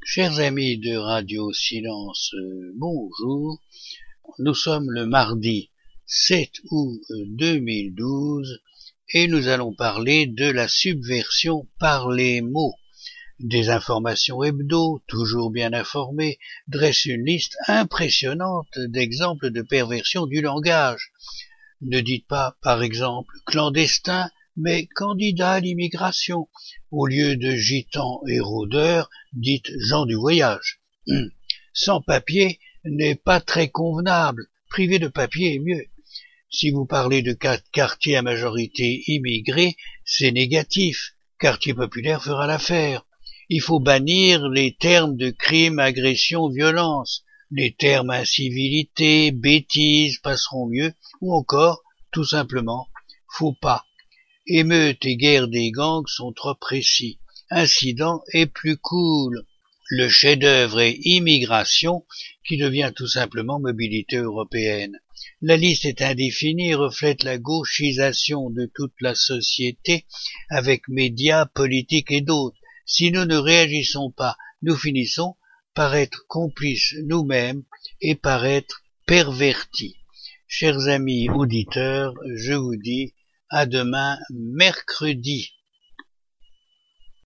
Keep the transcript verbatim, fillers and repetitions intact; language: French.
Chers amis de Radio Silence, euh, bonjour. Nous sommes le mardi sept août deux mille douze et nous allons parler de la subversion par les mots. Des informations hebdo, toujours bien informées, dressent une liste impressionnante d'exemples de perversion du langage. Ne dites pas, par exemple, clandestin, mais candidat à l'immigration. Au lieu de gitans et rôdeurs, dites gens du voyage. Hum. Sans papier n'est pas très convenable, privé de papier est mieux. Si vous parlez de quartier à majorité immigrée, c'est négatif. Quartier populaire fera l'affaire. Il faut bannir les termes de crime, agression, violence. Les termes incivilité, bêtises passeront mieux, ou encore, tout simplement, faux pas. Émeute et guerre des gangs sont trop précis. Incident est plus cool. Le chef-d'œuvre est immigration, qui devient tout simplement mobilité européenne. La liste est indéfinie et reflète la gauchisation de toute la société avec médias, politiques et d'autres. Si nous ne réagissons pas, nous finissons par être complices nous-mêmes et par être pervertis. Chers amis auditeurs, je vous dis à demain mercredi.